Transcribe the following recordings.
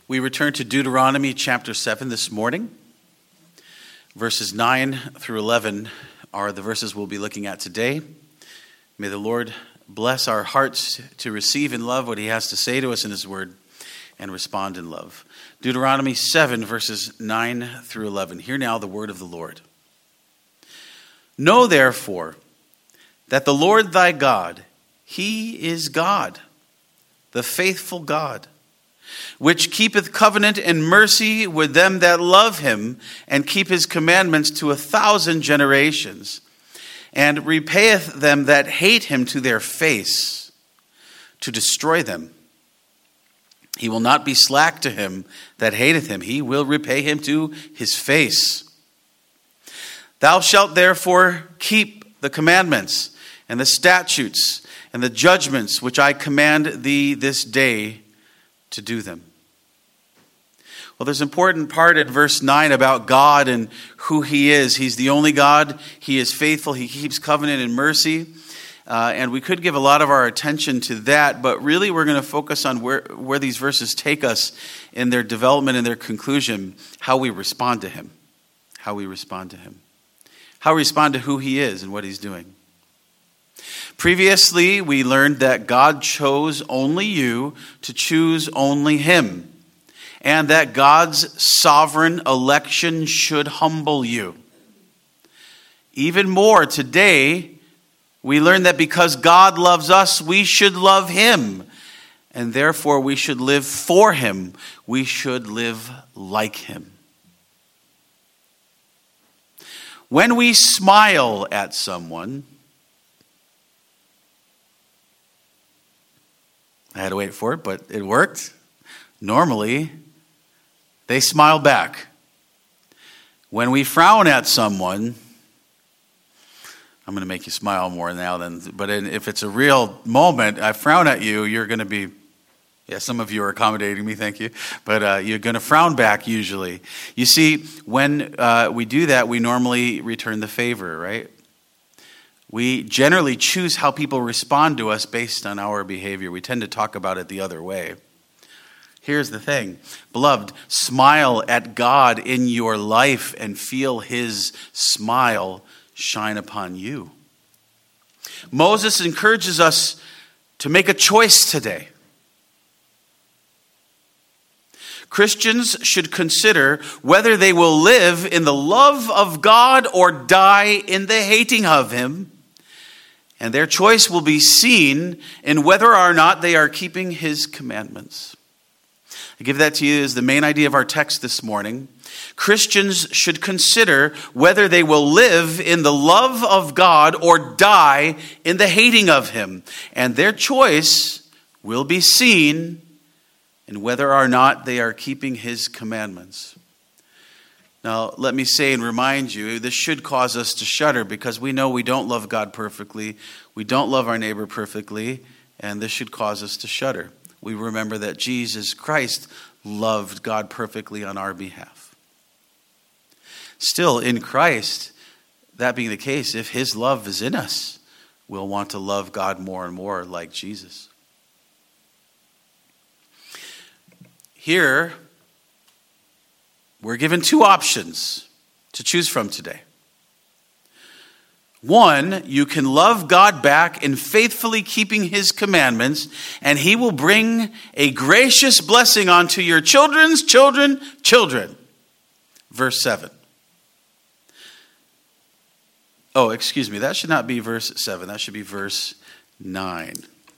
We return to Deuteronomy chapter 7 this morning. Verses 9 through 11 are the verses we'll be looking at today. May the Lord bless our hearts to receive and love what he has to say to us in his word and respond in love. Deuteronomy 7 verses 9 through 11. Hear now the word of the Lord. Know therefore that the Lord thy God, he is God, the faithful God, which keepeth covenant and mercy with them that love him, and keep his commandments to 1,000 generations, and repayeth them that hate him to their face, to destroy them. He will not be slack to him that hateth him. He will repay him to his face. Thou shalt therefore keep the commandments and the statutes and the judgments which I command thee this day to do them. Well, there's an important part in verse 9 about God and who he is. He's the only God. He is faithful. He keeps covenant and mercy. And we could give a lot of our attention to that, but really we're going to focus on where these verses take us in their development and their conclusion, how we respond to him. How we respond to him. How we respond to who he is and what he's doing. Previously, we learned that God chose only you to choose only him, and that God's sovereign election should humble you. Even more, today, we learn that because God loves us, we should love him, and therefore we should live for him. We should live like him. When we smile at someone, I had to wait for it, but it worked. Normally, they smile back. When we frown at someone, I'm going to make you smile more now but if it's a real moment, I frown at you, you're going to be, some of you are accommodating me, thank you, but you're going to frown back usually. You see, when we do that, we normally return the favor, right? We generally choose how people respond to us based on our behavior. We tend to talk about it the other way. Here's the thing. Beloved, smile at God in your life and feel his smile shine upon you. Moses encourages us to make a choice today. Christians should consider whether they will live in the love of God or die in the hating of him. And their choice will be seen in whether or not they are keeping his commandments. I give that to you as the main idea of our text this morning. Christians should consider whether they will live in the love of God or die in the hating of him. And their choice will be seen in whether or not they are keeping his commandments. Now, let me say and remind you, this should cause us to shudder because we know we don't love God perfectly. We don't love our neighbor perfectly, and this should cause us to shudder. We remember that Jesus Christ loved God perfectly on our behalf. Still, in Christ, that being the case, if his love is in us, we'll want to love God more and more like Jesus. Here, we're given two options to choose from today. One, you can love God back in faithfully keeping his commandments, and he will bring a gracious blessing onto your children's children. Verse 7. Oh, excuse me, that should not be verse 7. That should be verse 9.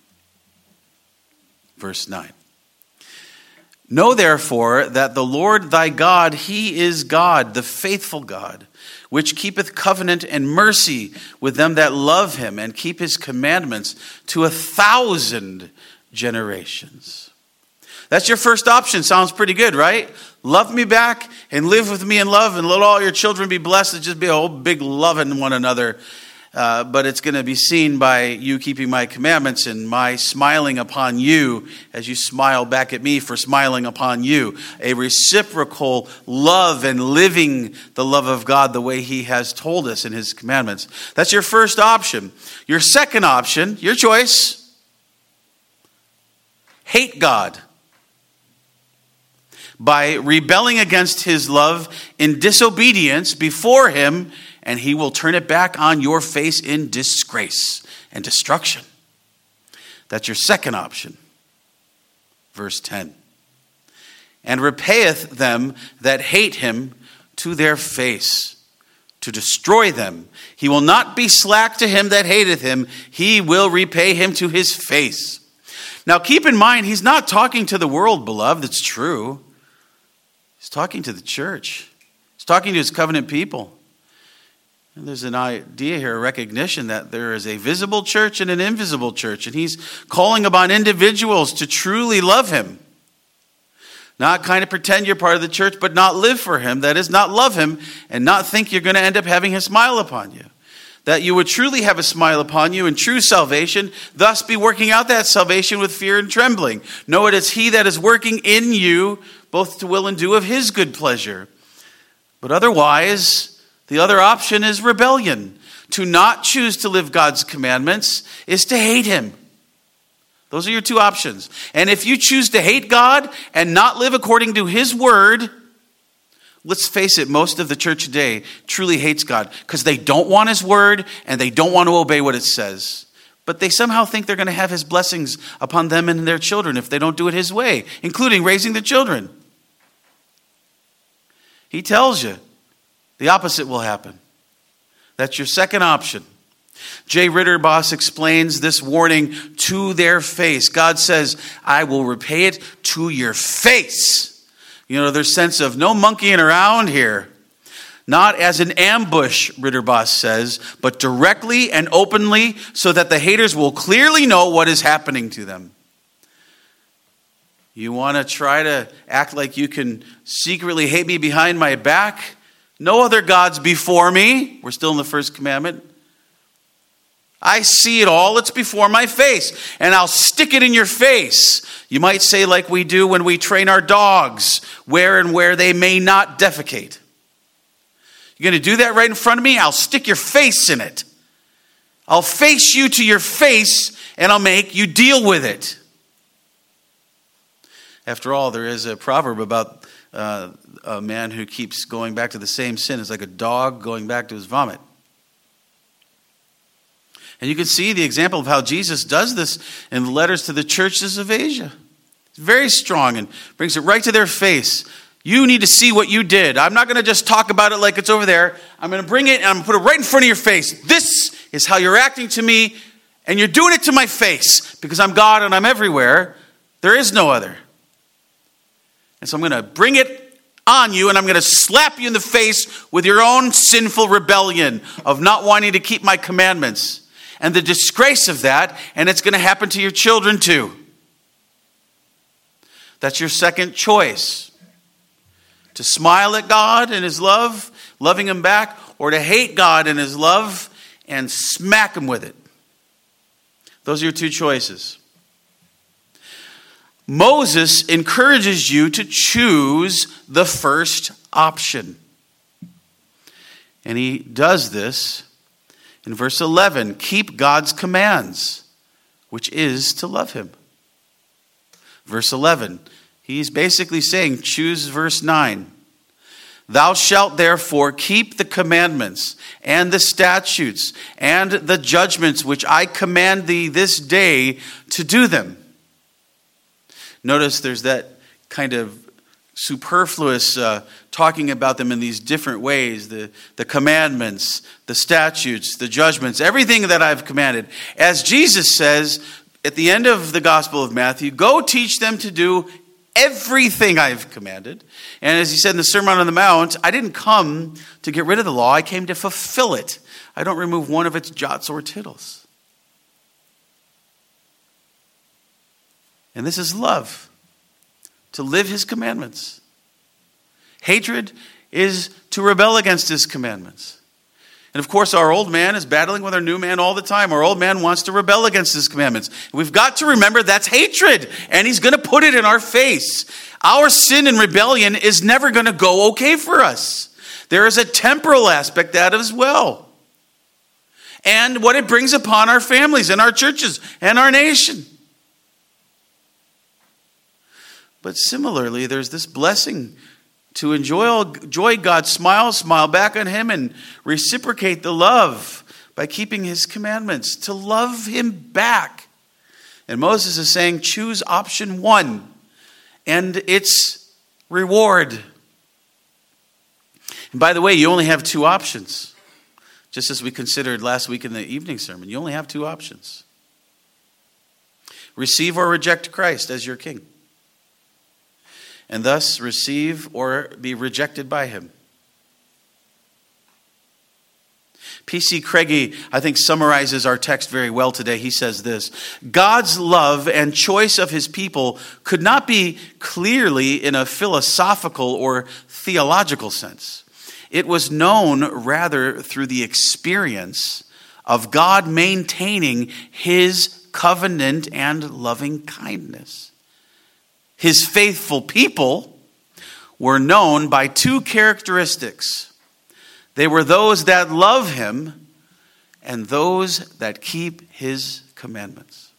Verse 9. Know therefore that the Lord thy God, he is God, the faithful God, which keepeth covenant and mercy with them that love him, and keep his commandments to 1,000 generations. That's your first option. Sounds pretty good, right? Love me back and live with me in love, and let all your children be blessed. It'll just be a whole big loving one another. But it's going to be seen by you keeping my commandments and my smiling upon you as you smile back at me for smiling upon you. A reciprocal love and living the love of God the way he has told us in his commandments. That's your first option. Your second option, your choice, hate God. by rebelling against his love in disobedience before him, and he will turn it back on your face in disgrace and destruction. That's your second option. Verse 10. And repayeth them that hate him to their face, to destroy them. He will not be slack to him that hateth him. He will repay him to his face. Now keep in mind, he's not talking to the world, beloved. It's true. He's talking to the church. He's talking to his covenant people. And there's an idea here, a recognition that there is a visible church and an invisible church. And he's calling upon individuals to truly love him. Not kind of pretend you're part of the church, but not live for him. That is, not love him and not think you're going to end up having his smile upon you. That you would truly have a smile upon you in true salvation, thus be working out that salvation with fear and trembling. Know it is he that is working in you, both to will and do of his good pleasure. But otherwise, the other option is rebellion. To not choose to live God's commandments is to hate him. Those are your two options. And if you choose to hate God and not live according to his word, let's face it, most of the church today truly hates God because they don't want his word and they don't want to obey what it says. But they somehow think they're going to have his blessings upon them and their children if they don't do it his way, including raising the children. He tells you the opposite will happen. That's your second option. J. Ritterboss explains this warning to their face. God says, I will repay it to your face. You know, their sense of no monkeying around here. Not as an ambush, Ritterboss says, but directly and openly so that the haters will clearly know what is happening to them. You want to try to act like you can secretly hate me behind my back? No other gods before me. We're still in the first commandment. I see it all. It's before my face. And I'll stick it in your face. You might say like we do when we train our dogs, where and where they may not defecate. You're going to do that right in front of me? I'll stick your face in it. I'll face you to your face and I'll make you deal with it. After all, there is a proverb about a man who keeps going back to the same sin. It's like a dog going back to his vomit. And you can see the example of how Jesus does this in the letters to the churches of Asia. It's very strong and brings it right to their face. You need to see what you did. I'm not going to just talk about it like it's over there. I'm going to bring it and I'm going to put it right in front of your face. This is how you're acting to me, and you're doing it to my face because I'm God and I'm everywhere. There is no other. And so I'm going to bring it on you and I'm going to slap you in the face with your own sinful rebellion of not wanting to keep my commandments. And the disgrace of that, and it's going to happen to your children too. That's your second choice. To smile at God and his love, loving him back, or to hate God and his love and smack him with it. Those are your two choices. Moses encourages you to choose the first option. And he does this in verse 11, keep God's commands, which is to love him. Verse 11, he's basically saying, choose verse 9. Thou shalt therefore keep the commandments and the statutes and the judgments which I command thee this day to do them. Notice there's that kind of superfluous talking about them in these different ways. The commandments, the statutes, the judgments, everything that I've commanded. As Jesus says at the end of the Gospel of Matthew, go teach them to do everything I've commanded. And as he said in the Sermon on the Mount, I didn't come to get rid of the law. I came to fulfill it. I don't remove one of its jots or tittles. And this is love. To live his commandments. Hatred is to rebel against his commandments. And of course, our old man is battling with our new man all the time. Our old man wants to rebel against his commandments. We've got to remember that's hatred, and he's going to put it in our face. Our sin and rebellion is never going to go okay for us. There is a temporal aspect to that as well. And what it brings upon our families and our churches and our nation. But similarly, there's this blessing to enjoy God's smile back on him, and reciprocate the love by keeping his commandments, to love him back. And Moses is saying, choose option 1 and its reward. And by the way, you only have 2 options. Just as we considered last week in the evening sermon, you only have 2 options. Receive or reject Christ as your king, and thus receive or be rejected by him. P.C. Craigie, I think, summarizes our text very well today. He says this: God's love and choice of his people could not be clearly in a philosophical or theological sense. It was known rather through the experience of God maintaining his covenant and loving kindness. His faithful people were known by 2 characteristics. They were those that love him and those that keep his commandments.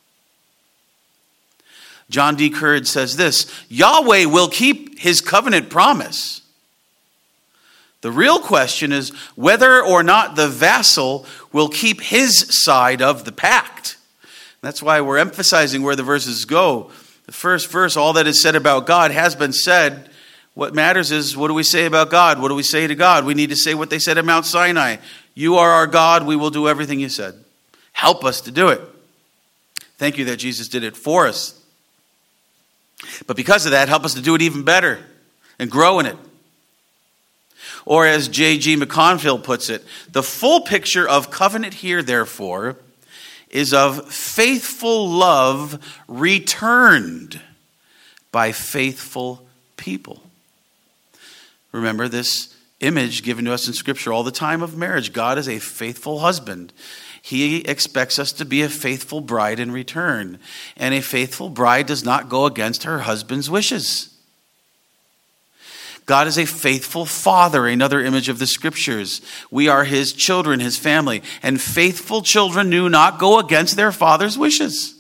John D. Currid says this: Yahweh will keep his covenant promise. The real question is whether or not the vassal will keep his side of the pact. That's why we're emphasizing where the verses go. The first verse, all that is said about God has been said. What matters is, what do we say about God? What do we say to God? We need to say what they said at Mount Sinai. You are our God. We will do everything you said. Help us to do it. Thank you that Jesus did it for us. But because of that, help us to do it even better and grow in it. Or as J.G. McConville puts it, the full picture of covenant here, therefore, is of faithful love returned by faithful people. Remember this image given to us in Scripture all the time of marriage. God is a faithful husband. He expects us to be a faithful bride in return. And a faithful bride does not go against her husband's wishes. God is a faithful father, another image of the Scriptures. We are his children, his family. And faithful children do not go against their father's wishes.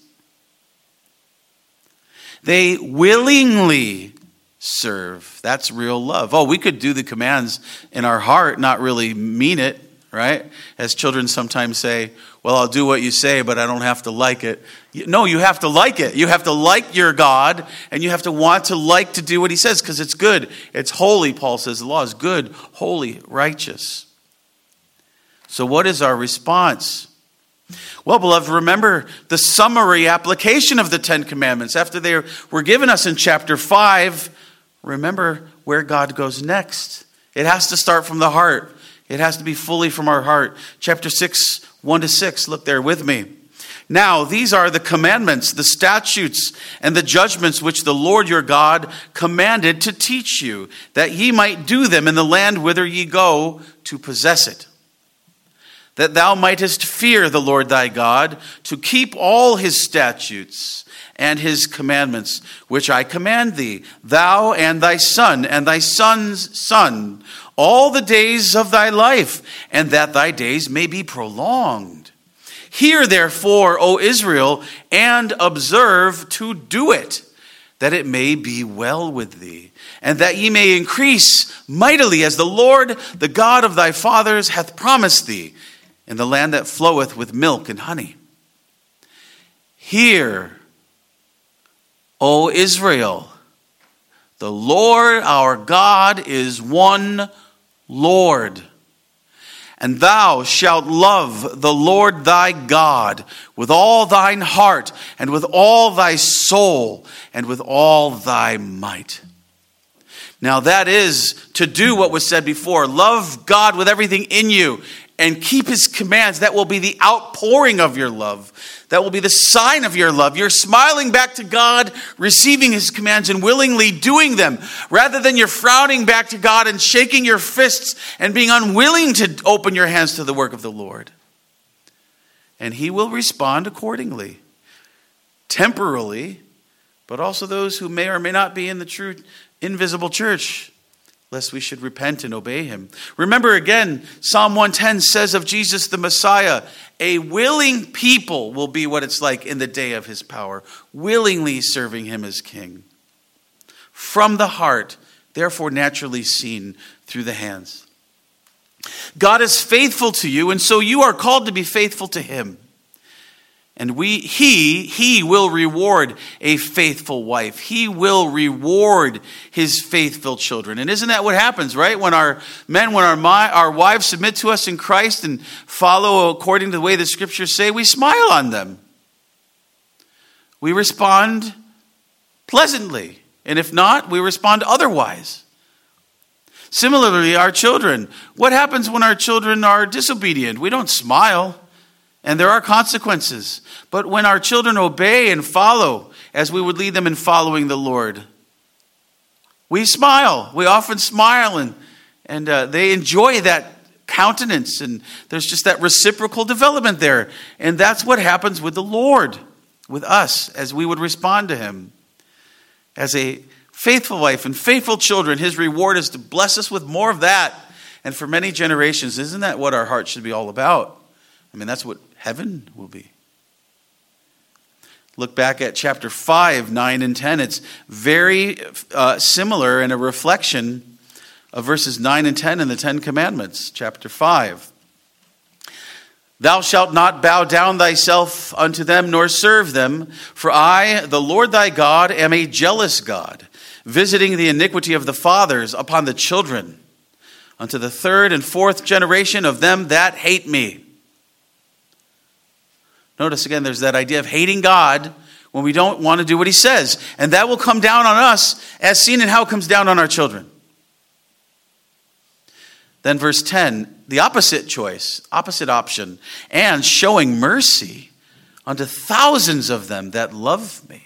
They willingly serve. That's real love. Oh, we could do the commands in our heart, not really mean it, right? As children sometimes say, well, I'll do what you say, but I don't have to like it. No, you have to like it. You have to like your God, and you have to want to like to do what he says, because it's good. It's holy, Paul says. The law is good, holy, righteous. So what is our response? Well, beloved, remember the summary application of the 10 Commandments. After they were given us in chapter 5, remember where God goes next. It has to start from the heart. It has to be fully from our heart. Chapter 6, 1-6, look there with me. Now, these are the commandments, the statutes, and the judgments which the Lord your God commanded to teach you, that ye might do them in the land whither ye go to possess it. That thou mightest fear the Lord thy God, to keep all his statutes and his commandments, which I command thee, thou and thy son and thy son's son, all the days of thy life, and that thy days may be prolonged. Hear therefore, O Israel, and observe to do it, that it may be well with thee, and that ye may increase mightily, as the Lord, the God of thy fathers, hath promised thee, in the land that floweth with milk and honey. Hear, O Israel, the Lord our God is one Lord. And thou shalt love the Lord thy God with all thine heart, and with all thy soul, and with all thy might. Now that is to do what was said before. Love God with everything in you, and keep his commands. That will be the outpouring of your love. That will be the sign of your love. You're smiling back to God, receiving his commands and willingly doing them, rather than you're frowning back to God and shaking your fists and being unwilling to open your hands to the work of the Lord. And he will respond accordingly, temporally, but also those who may or may not be in the true invisible church, lest we should repent and obey him. Remember again, Psalm 110 says of Jesus the Messiah, a willing people will be what it's like in the day of his power, willingly serving him as king. from the heart, therefore naturally seen through the hands. God is faithful to you, and so you are called to be faithful to him. And he will reward a faithful wife. He will reward his faithful children. And isn't that what happens, right? When our wives submit to us in Christ and follow according to the way the scriptures say, we smile on them. We respond pleasantly. And if not, we respond otherwise. Similarly, our children. What happens when our children are disobedient? We don't smile. And there are consequences. But when our children obey and follow, as we would lead them in following the Lord, we smile. We often smile, and they enjoy that countenance. And there's just that reciprocal development there. And that's what happens with the Lord, with us, as we would respond to him. As a faithful wife and faithful children, his reward is to bless us with more of that. And for many generations, isn't that what our heart should be all about? I mean, that's what heaven will be. Look back at chapter 5, 9, and 10. It's very similar and a reflection of verses 9 and 10 in the Ten Commandments, chapter 5. Thou shalt not bow down thyself unto them, nor serve them, for I, the Lord thy God, am a jealous God, visiting the iniquity of the fathers upon the children, unto the third and fourth generation of them that hate me. Notice again, there's that idea of hating God when we don't want to do what he says. And that will come down on us as seen in how it comes down on our children. Then verse 10, the opposite choice, opposite option, and showing mercy unto thousands of them that love me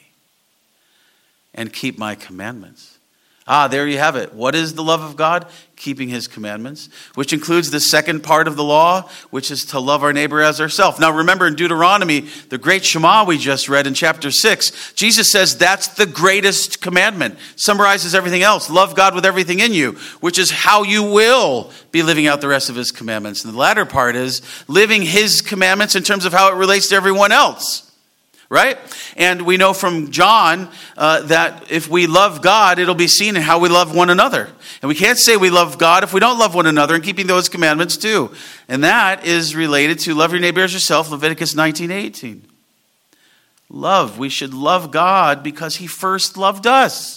and keep my commandments. There you have it. What is the love of God? Keeping his commandments, which includes the second part of the law, which is to love our neighbor as ourselves. Now remember in Deuteronomy, the great Shema we just read in chapter 6, Jesus says that's the greatest commandment. Summarizes everything else. Love God with everything in you, which is how you will be living out the rest of his commandments. And the latter part is living his commandments in terms of how it relates to everyone else. Right? And we know from John that if we love God, it'll be seen in how we love one another. And we can't say we love God if we don't love one another and keeping those commandments too. And that is related to love your neighbor as yourself, Leviticus 19:18. Love. We should love God because he first loved us.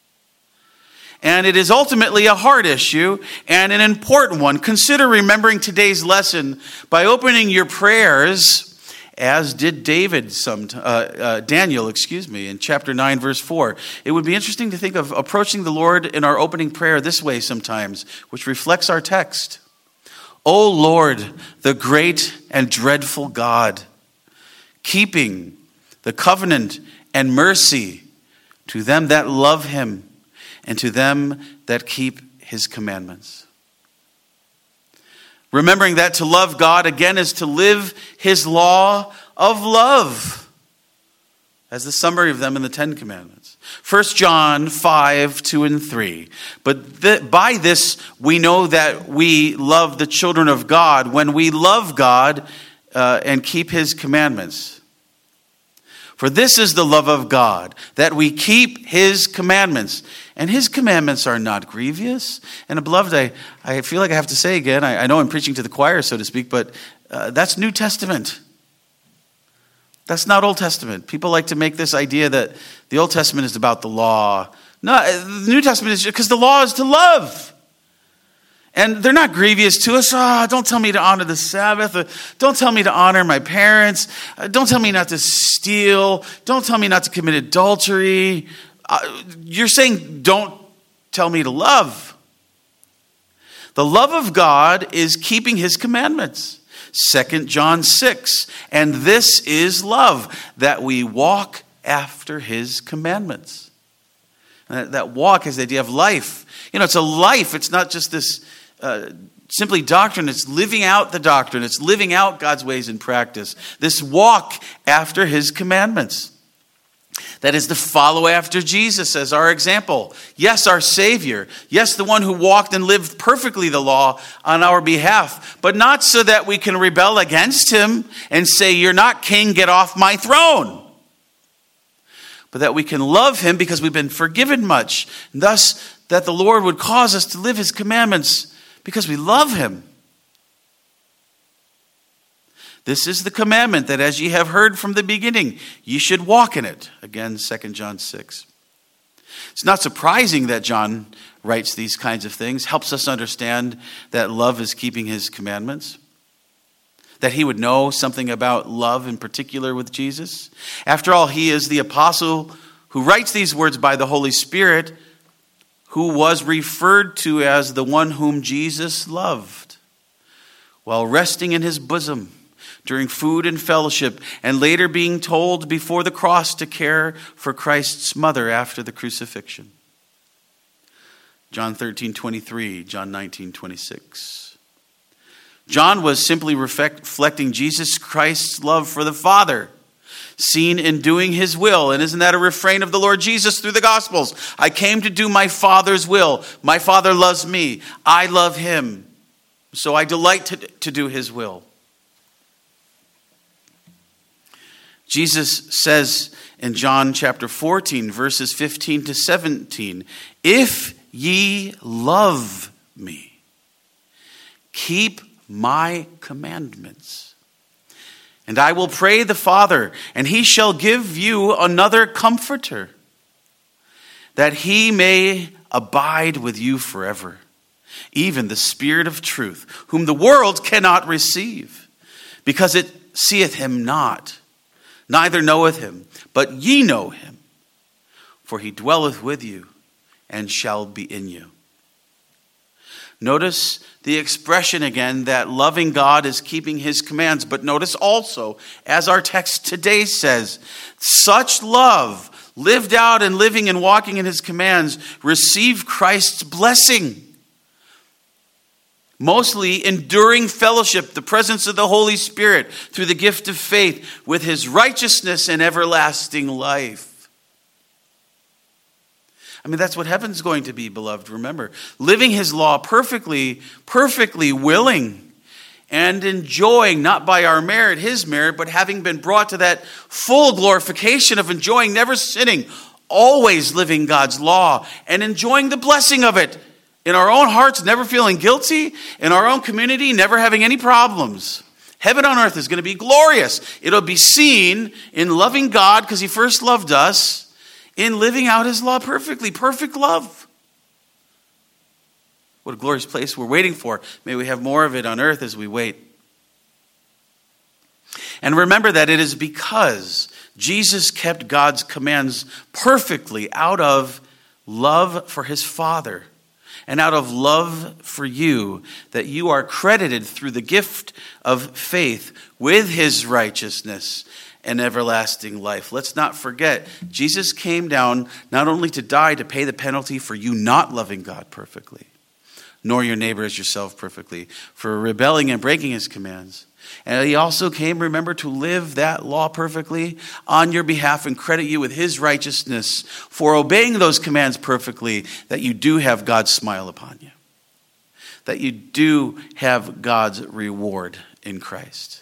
And it is ultimately a hard issue and an important one. Consider remembering today's lesson by opening your prayers, as did Daniel, in chapter 9, verse 4. It would be interesting to think of approaching the Lord in our opening prayer this way sometimes, which reflects our text. O Lord, the great and dreadful God, keeping the covenant and mercy to them that love him and to them that keep his commandments. Remembering that to love God, again, is to live his law of love, as the summary of them in the Ten Commandments. 1 John 5, 2 and 3. But by this we know that we love the children of God, when we love God and keep his commandments. For this is the love of God, that we keep his commandments. And his commandments are not grievous. And beloved, I feel like I have to say again, I know I'm preaching to the choir, so to speak, but that's New Testament. That's not Old Testament. People like to make this idea that the Old Testament is about the law. No, the New Testament is because the law is to love. And they're not grievous to us. Don't tell me to honor the Sabbath. Don't tell me to honor my parents. Don't tell me not to steal. Don't tell me not to commit adultery. You're saying don't tell me to love. The love of God is keeping his commandments. 2 John 6. And this is love, that we walk after his commandments. And that walk is the idea of life. It's a life. It's not just this simply doctrine. It's living out the doctrine. It's living out God's ways in practice. This walk after his commandments. That is to follow after Jesus as our example. Yes, our Savior. Yes, the one who walked and lived perfectly the law on our behalf. But not so that we can rebel against him and say, you're not king, get off my throne. but that we can love him because we've been forgiven much. And thus, that the Lord would cause us to live his commandments because we love him. This is the commandment, that as ye have heard from the beginning, ye should walk in it. Again, 2 John 6. It's not surprising that John writes these kinds of things, helps us understand that love is keeping his commandments, that he would know something about love in particular with Jesus. After all, he is the apostle who writes these words by the Holy Spirit, who was referred to as the one whom Jesus loved, while resting in his bosom during food and fellowship, and later being told before the cross to care for Christ's mother after the crucifixion. John 13:23, John 19:26. John was simply reflecting Jesus Christ's love for the Father, seen in doing his will. And isn't that a refrain of the Lord Jesus through the Gospels? I came to do my Father's will. My Father loves me. I love him. So I delight to do his will. Jesus says in John chapter 14, verses 15 to 17, if ye love me, keep my commandments. And I will pray the Father, and he shall give you another comforter, that he may abide with you forever, even the Spirit of truth, whom the world cannot receive, because it seeth him not, neither knoweth him, but ye know him, for he dwelleth with you and shall be in you. Notice the expression again that loving God is keeping his commands. But notice also, as our text today says, such love lived out and living and walking in his commands receive Christ's blessing. Mostly enduring fellowship, the presence of the Holy Spirit through the gift of faith with his righteousness and everlasting life. I mean, that's what heaven's going to be, beloved. Remember, living his law perfectly willing and enjoying, not by our merit, his merit, but having been brought to that full glorification of enjoying, never sinning, always living God's law and enjoying the blessing of it. In our own hearts, never feeling guilty. In our own community, never having any problems. Heaven on earth is going to be glorious. It'll be seen in loving God because he first loved us, in living out his law perfectly. Perfect love. What a glorious place we're waiting for. May we have more of it on earth as we wait. And remember that it is because Jesus kept God's commands perfectly out of love for his Father and out of love for you, that you are credited through the gift of faith with his righteousness and everlasting life. Let's not forget, Jesus came down not only to die to pay the penalty for you not loving God perfectly, nor your neighbor as yourself perfectly, for rebelling and breaking his commands. And he also came, remember, to live that law perfectly on your behalf and credit you with his righteousness for obeying those commands perfectly, that you do have God's smile upon you, that you do have God's reward in Christ.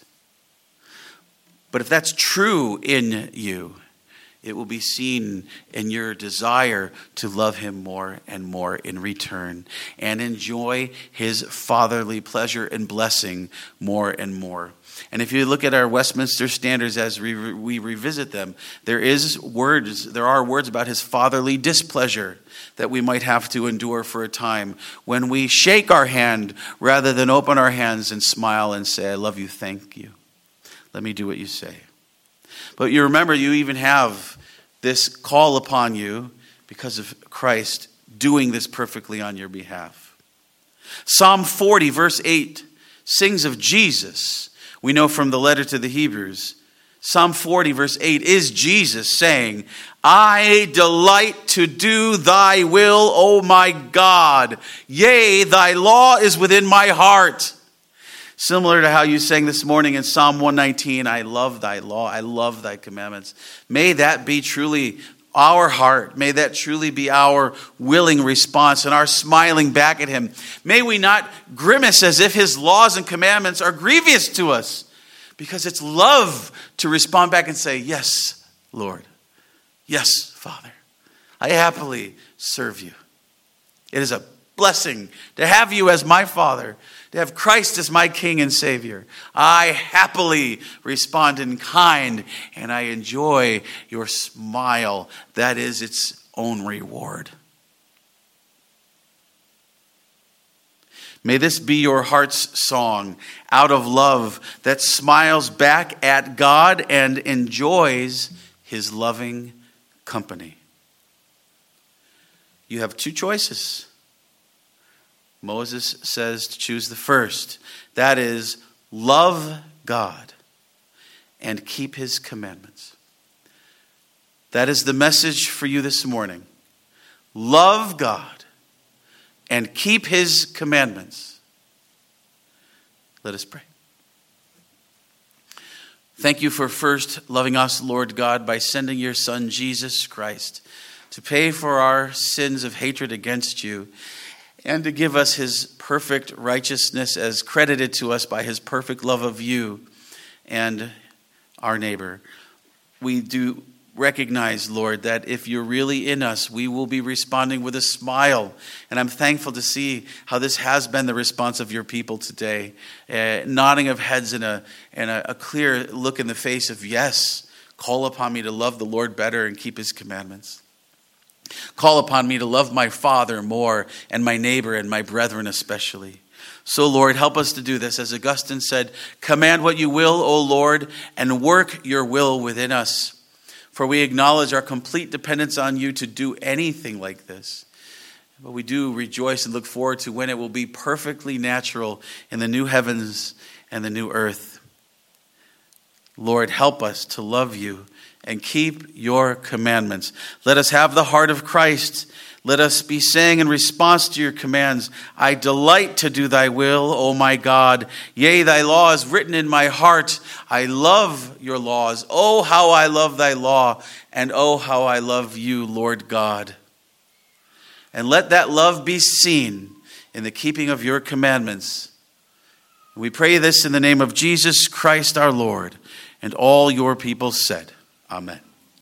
But if that's true in you, it will be seen in your desire to love him more and more in return and enjoy his fatherly pleasure and blessing more and more. And if you look at our Westminster Standards as we revisit them, there are words about his fatherly displeasure that we might have to endure for a time when we shake our hand rather than open our hands and smile and say, I love you, thank you. Let me do what you say. But you remember, you even have this call upon you because of Christ doing this perfectly on your behalf. Psalm 40, verse 8, sings of Jesus. We know from the letter to the Hebrews. Psalm 40, verse 8 is Jesus saying, I delight to do thy will, O my God. Yea, thy law is within my heart. Similar to how you sang this morning in Psalm 119, I love thy law, I love thy commandments. May that be truly our heart. May that truly be our willing response and our smiling back at him. May we not grimace as if his laws and commandments are grievous to us, because it's love to respond back and say, yes, Lord, Yes, Father, I happily serve you. It is a blessing to have you as my Father, to have Christ as my King and Savior. I happily respond in kind, and I enjoy your smile. That is its own reward. May this be your heart's song out of love that smiles back at God and enjoys his loving company. You have two choices. Moses says to choose the first. That is, love God and keep his commandments. That is the message for you this morning. Love God and keep his commandments. Let us pray. Thank you for first loving us, Lord God, by sending your Son, Jesus Christ, to pay for our sins of hatred against you and to give us his perfect righteousness as credited to us by his perfect love of you and our neighbor. We do recognize, Lord, that if you're really in us, we will be responding with a smile. And I'm thankful to see how this has been the response of your people today. Nodding of heads and a clear look in the face of, yes, call upon me to love the Lord better and keep his commandments. Call upon me to love my Father more and my neighbor and my brethren especially. So, Lord, help us to do this. As Augustine said, command what you will, O Lord, and work your will within us. For we acknowledge our complete dependence on you to do anything like this. But we do rejoice and look forward to when it will be perfectly natural in the new heavens and the new earth. Lord, help us to love you and keep your commandments. Let us have the heart of Christ. Let us be saying in response to your commands, I delight to do thy will, O my God. Yea, thy law is written in my heart. I love your laws. Oh, how I love thy law. And oh, how I love you, Lord God. And let that love be seen in the keeping of your commandments. We pray this in the name of Jesus Christ our Lord. And all your people said, Amen.